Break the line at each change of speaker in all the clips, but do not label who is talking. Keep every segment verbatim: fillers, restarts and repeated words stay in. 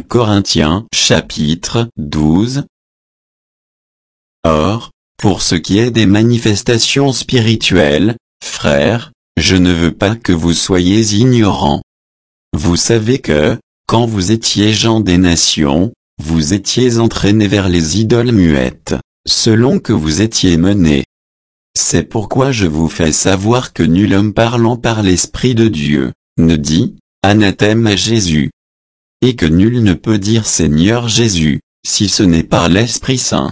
Corinthiens chapitre douze. Or, pour ce qui est des manifestations spirituelles, frères, je ne veux pas que vous soyez ignorants. Vous savez que, quand vous étiez gens des nations, vous étiez entraînés vers les idoles muettes, selon que vous étiez menés. C'est pourquoi je vous fais savoir que nul homme parlant par l'Esprit de Dieu, ne dit, anathème à Jésus. Et que nul ne peut dire Seigneur Jésus, si ce n'est par l'Esprit Saint.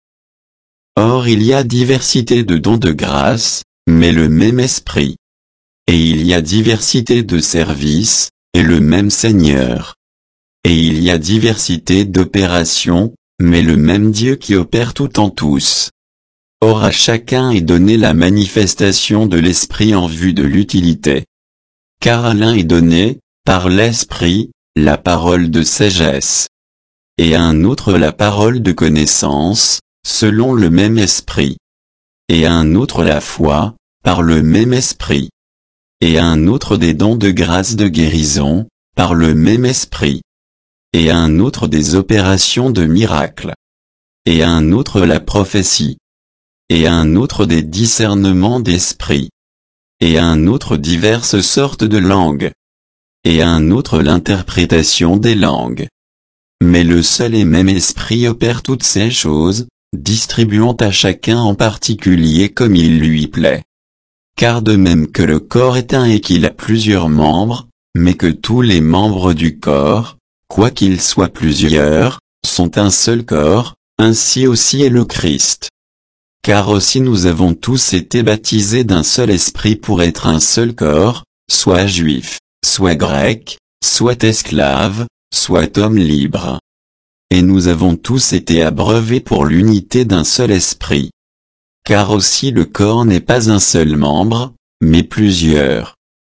Or il y a diversité de dons de grâce, mais le même Esprit. Et il y a diversité de services, et le même Seigneur. Et il y a diversité d'opérations, mais le même Dieu qui opère tout en tous. Or à chacun est donnée la manifestation de l'Esprit en vue de l'utilité. Car à l'un est donné, par l'Esprit, la parole de sagesse. Et à un autre la parole de connaissance, selon le même Esprit. Et à un autre la foi, par le même Esprit. Et à un autre des dons de grâce de guérison, par le même Esprit. Et à un autre des opérations de miracles. Et à un autre la prophétie. Et à un autre des discernements d'esprit. Et à un autre diverses sortes de langues. Et à un autre l'interprétation des langues. Mais le seul et même Esprit opère toutes ces choses, distribuant à chacun en particulier comme il lui plaît. Car de même que le corps est un et qu'il a plusieurs membres, mais que tous les membres du corps, quoiqu'ils soient plusieurs, sont un seul corps, ainsi aussi est le Christ. Car aussi nous avons tous été baptisés d'un seul esprit pour être un seul corps, soit juif, soit grec, soit esclave, soit homme libre. Et nous avons tous été abreuvés pour l'unité d'un seul esprit. Car aussi le corps n'est pas un seul membre, mais plusieurs.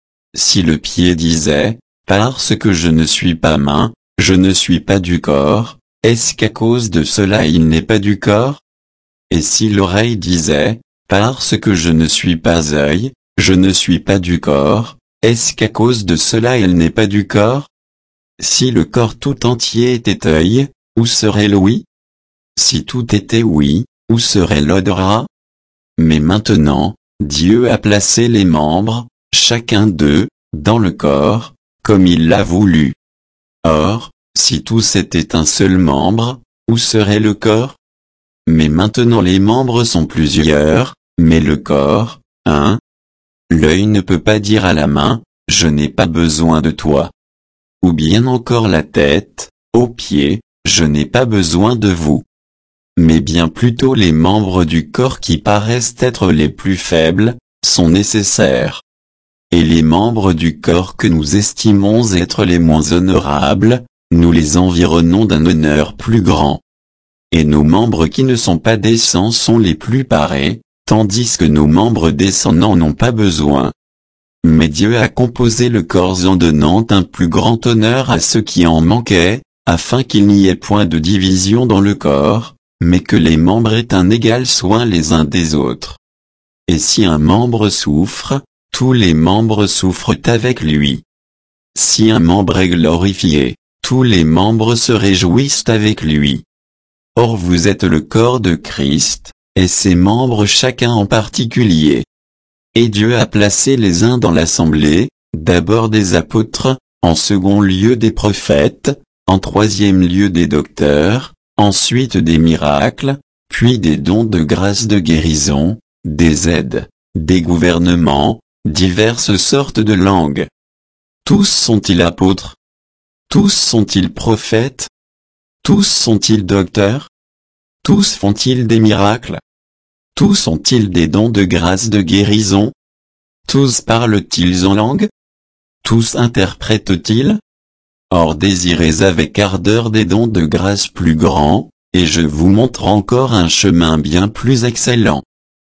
Si le pied disait, parce que je ne suis pas main, je ne suis pas du corps, est-ce qu'à cause de cela il n'est pas du corps? Et si l'oreille disait, parce que je ne suis pas œil, je ne suis pas du corps, est-ce qu'à cause de cela elle n'est pas du corps? Si le corps tout entier était œil, où serait l'ouïe? Si tout était ouïe, où serait l'odorat? Mais maintenant, Dieu a placé les membres, chacun d'eux, dans le corps, comme il l'a voulu. Or, si tous étaient un seul membre, où serait le corps? Mais maintenant les membres sont plusieurs, mais le corps, un. L'œil ne peut pas dire à la main, je n'ai pas besoin de toi. Ou bien encore la tête, aux pieds, je n'ai pas besoin de vous. Mais bien plutôt les membres du corps qui paraissent être les plus faibles, sont nécessaires. Et les membres du corps que nous estimons être les moins honorables, nous les environnons d'un honneur plus grand. Et nos membres qui ne sont pas décents sont les plus parés, tandis que nos membres décents n'en ont pas besoin. Mais Dieu a composé le corps en donnant un plus grand honneur à ceux qui en manquaient, afin qu'il n'y ait point de division dans le corps, mais que les membres aient un égal soin les uns des autres. Et si un membre souffre, tous les membres souffrent avec lui. Si un membre est glorifié, tous les membres se réjouissent avec lui. Or vous êtes le corps de Christ, et ses membres chacun en particulier. Et Dieu a placé les uns dans l'assemblée, d'abord des apôtres, en second lieu des prophètes, en troisième lieu des docteurs, ensuite des miracles, puis des dons de grâce de guérison, des aides, des gouvernements, diverses sortes de langues. Tous sont-ils apôtres? Tous sont-ils prophètes? Tous sont-ils docteurs? Tous font-ils des miracles? Tous ont-ils des dons de grâce de guérison? Tous parlent-ils en langue? Tous interprètent-ils? Or désirez avec ardeur des dons de grâce plus grands, et je vous montre encore un chemin bien plus excellent.